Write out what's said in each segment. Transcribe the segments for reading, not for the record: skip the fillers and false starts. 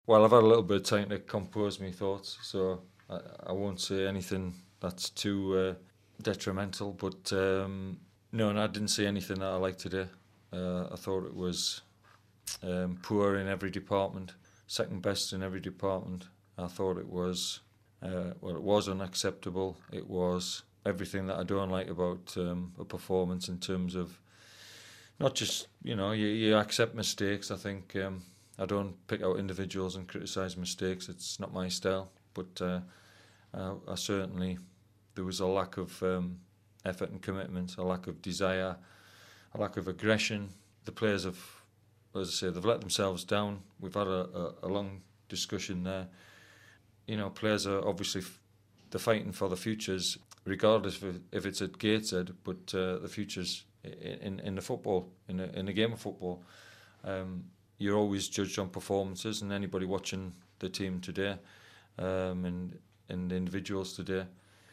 Well, I've had a little bit of time to compose my thoughts, so I won't say anything that's too detrimental. But no, I didn't see anything that I liked today. I thought it was poor in every department, second best in every department. I thought it was, it was unacceptable. It was everything that I don't like about a performance in terms of not just, you accept mistakes. I think I don't pick out individuals and criticise mistakes. It's not my style. But I certainly, there was a lack of effort and commitment, a lack of desire, a lack of aggression. The players have, as I say, they've let themselves down. We've had a long discussion there. Players are obviously they're fighting for the futures, regardless if it's at Gateshead, but the futures in the football, in the game of football. You're always judged on performances, and anybody watching the team today, and the individuals today,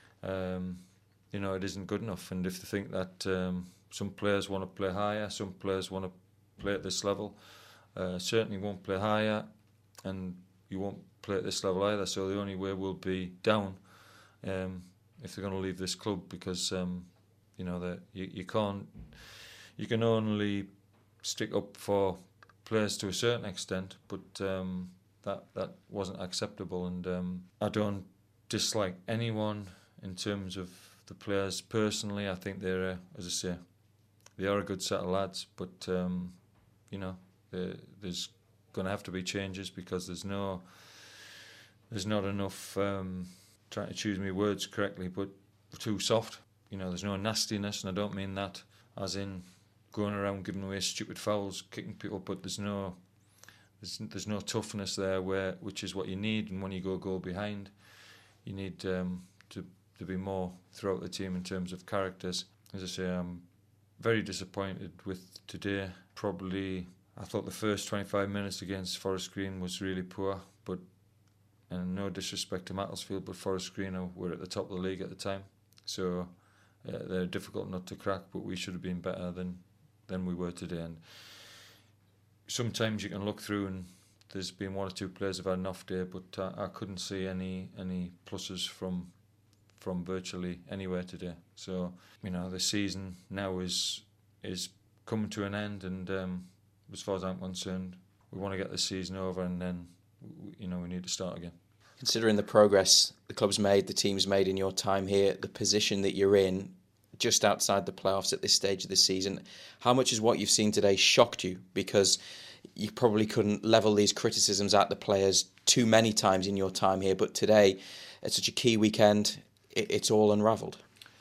it isn't good enough. And if they think that some players want to play higher, some players want to play at this level, certainly won't play higher, and you won't play at this level either. So the only way will be down if they're going to leave this club, because that you can't. You can only stick up for players to a certain extent, but that wasn't acceptable. And I don't dislike anyone in terms of the players personally. I think they're, as I say, they are a good set of lads, but there's going to have to be changes, because there's not enough. Trying to choose my words correctly, but too soft. There's no nastiness, and I don't mean that as in going around giving away stupid fouls, kicking people, but there's no toughness there, which is what you need. And when you go a goal behind, you need to be more throughout the team in terms of characters. As I say, I'm very disappointed with today. Probably, I thought the first 25 minutes against Forest Green was really poor, but, and no disrespect to Macclesfield, but Forest Green were at the top of the league at the time, so they're a difficult nut to crack. But we should have been better than we were today. And sometimes you can look through, and there's been one or two players who've had an off day, but I couldn't see any pluses from virtually anywhere today. So the season now is coming to an end, and as far as I'm concerned, we want to get the season over, and then we need to start again. Considering the progress the club's made, the team's made in your time here, the position that you're in, just outside the playoffs at this stage of the season, how much has what you've seen today shocked you? Because you probably couldn't level these criticisms at the players too many times in your time here, but today, at such a key weekend, it's all unravelled.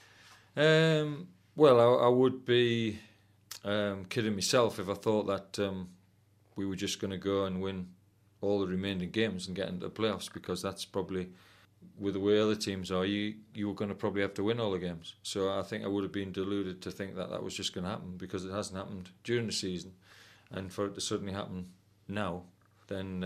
Well, I would be kidding myself if I thought that we were just going to go and win all the remaining games and get into the playoffs, because that's probably, with the way other teams are, you were going to probably have to win all the games. So I think I would have been deluded to think that was just going to happen, because it hasn't happened during the season. And for it to suddenly happen now, then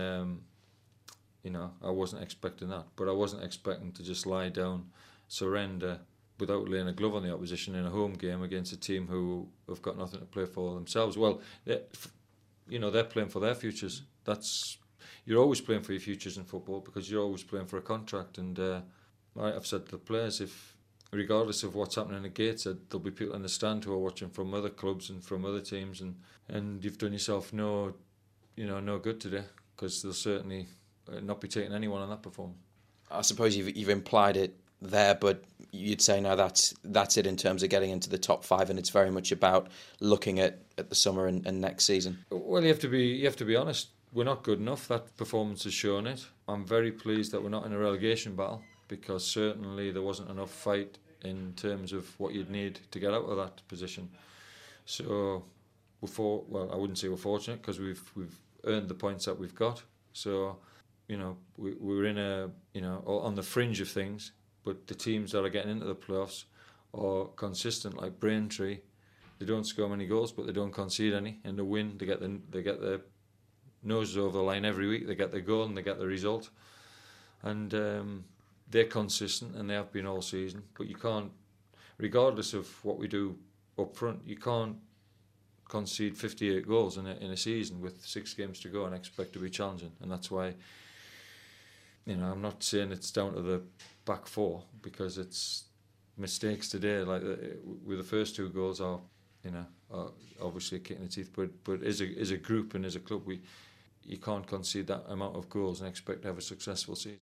I wasn't expecting that. But I wasn't expecting to just lie down, surrender without laying a glove on the opposition in a home game against a team who have got nothing to play for themselves. Well, they're playing for their futures. You're always playing for your futures in football, because you're always playing for a contract. And I've said to the players, if regardless of what's happening at Gateshead, there'll be people in the stand who are watching from other clubs and from other teams, and you've done yourself no good today, because they'll certainly not be taking anyone on that performance. I suppose you've implied it there, but you'd say now that's it in terms of getting into the top five, and it's very much about looking at the summer and next season. Well, you have to be honest. We're not good enough. That performance has shown it. I'm very pleased that we're not in a relegation battle, because certainly there wasn't enough fight in terms of what you'd need to get out of that position. So I wouldn't say we're fortunate, because we've earned the points that we've got. So we're in on the fringe of things, but the teams that are getting into the playoffs are consistent, like Braintree. They don't score many goals, but they don't concede any, and they win. They get their noses over the line every week. They get their goal and they get the result, and they're consistent, and they have been all season. But you can't, regardless of what we do up front, you can't concede 58 goals in a season with 6 games to go and expect to be challenging. And that's why, I'm not saying it's down to the back four, because it's mistakes today. Like with the first 2 goals are obviously a kick in the teeth. But as a group and as a club, you can't concede that amount of goals and expect to have a successful season.